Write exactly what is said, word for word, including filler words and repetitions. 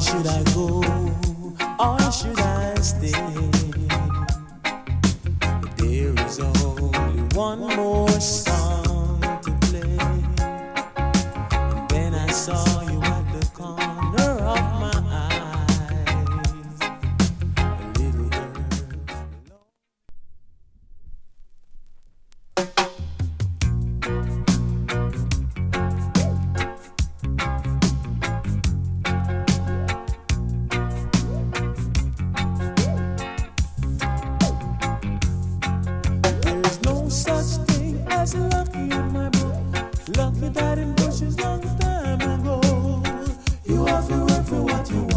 should I go or should I stay? There is only one more song to play. And then I saw you at the corner of my eyes, a little girl. As lucky in my book, lucky that in bushes long time ago. You have to work for what you